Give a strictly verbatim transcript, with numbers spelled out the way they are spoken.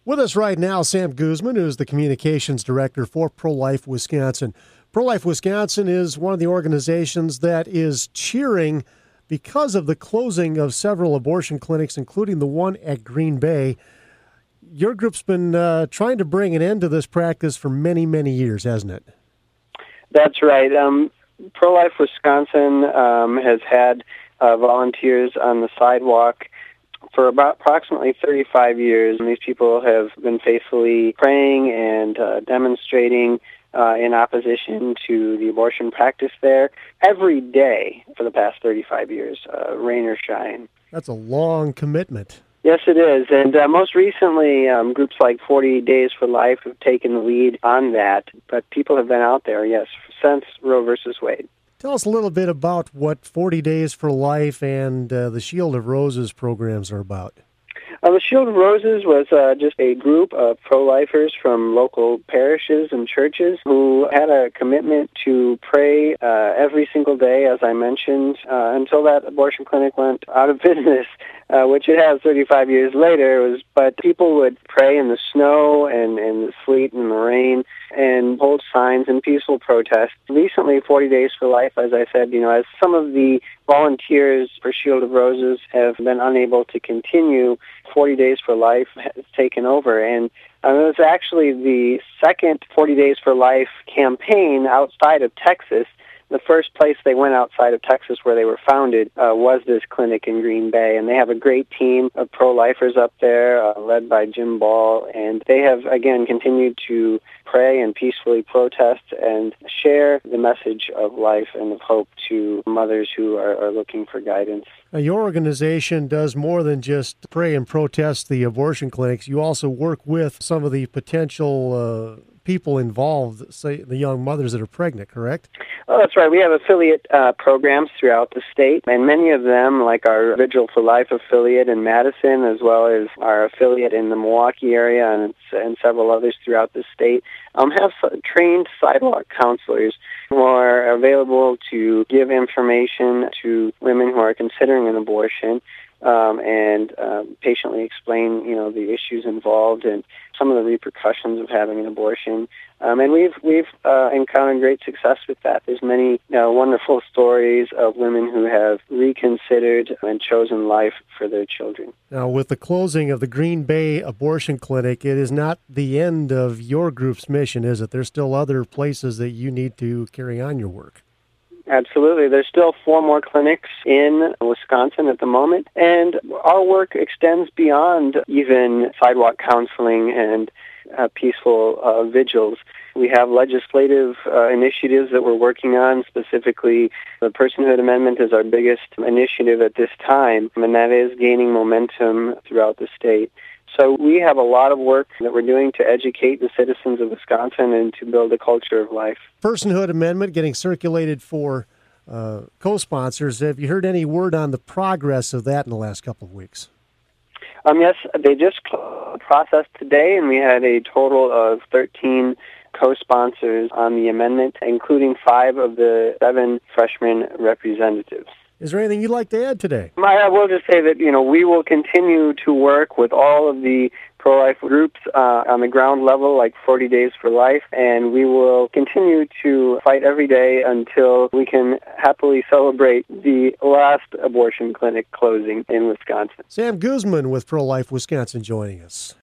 With us right now, Sam Guzman, who's the communications director for Pro-Life Wisconsin. Pro-Life Wisconsin is one of the organizations that is cheering because of the closing of several abortion clinics, including the one at Green Bay. Your group's been uh, trying to bring an end to this practice for many, many years, hasn't it? That's right. Um, Pro-Life Wisconsin um, has had uh, volunteers on the sidewalk for about approximately thirty-five years. And these people have been faithfully praying and uh, demonstrating uh, in opposition to the abortion practice there every day for the past thirty-five years, uh, rain or shine. That's a long commitment. Yes, it is. And uh, most recently, um, groups like forty Days for Life have taken the lead on that. But people have been out there, yes, since Roe versus Wade. Tell us a little bit about what forty Days for Life and uh, the Shield of Roses programs are about. Uh, the Shield of Roses was uh, just a group of pro-lifers from local parishes and churches who had a commitment to pray uh, every single day, as I mentioned, uh, until that abortion clinic went out of business, uh, which it has thirty-five years later. It was, but people would pray in the snow and, and the sleet and the rain and hold signs in peaceful protest. Recently, forty Days for Life, as I said, you know, as some of the volunteers for Shield of Roses have been unable to continue, forty Days for Life has taken over. And uh, it was actually the second forty Days for Life campaign outside of Texas. The first place they went outside of Texas where they were founded uh, was this clinic in Green Bay. And they have a great team of pro-lifers up there, uh, led by Jim Ball. And they have, again, continued to pray and peacefully protest and share the message of life and of hope to mothers who are, are looking for guidance. Now, your organization does more than just pray and protest the abortion clinics. You also work with some of the potential uh, people involved, say the young mothers that are pregnant, correct? Oh, that's right. We have affiliate uh, programs throughout the state, and many of them, like our Vigil for Life affiliate in Madison, as well as our affiliate in the Milwaukee area and, and several others throughout the state, um, have trained sidewalk counselors who are available to give information to women who are considering an abortion. Um, and um, patiently explain, you know, the issues involved and some of the repercussions of having an abortion. Um, and we've we've uh, encountered great success with that. There's many you know, wonderful stories of women who have reconsidered and chosen life for their children. Now, with the closing of the Green Bay abortion clinic, it is not the end of your group's mission, is it? There's still other places that you need to carry on your work. Absolutely. There's still four more clinics in Wisconsin at the moment, and our work extends beyond even sidewalk counseling and uh, peaceful uh, vigils. We have legislative uh, initiatives that we're working on. Specifically, the Personhood Amendment is our biggest initiative at this time, and that is gaining momentum throughout the state. So we have a lot of work that we're doing to educate the citizens of Wisconsin and to build a culture of life. Personhood Amendment getting circulated for uh, co-sponsors. Have you heard any word on the progress of that in the last couple of weeks? Um, yes, they just processed today, and we had a total of thirteen co-sponsors on the amendment, including five of the seven freshman representatives. Is there anything you'd like to add today? I will just say that, you know, we will continue to work with all of the pro-life groups uh, on the ground level, like forty Days for Life, and we will continue to fight every day until we can happily celebrate the last abortion clinic closing in Wisconsin. Sam Guzman with Pro-Life Wisconsin joining us.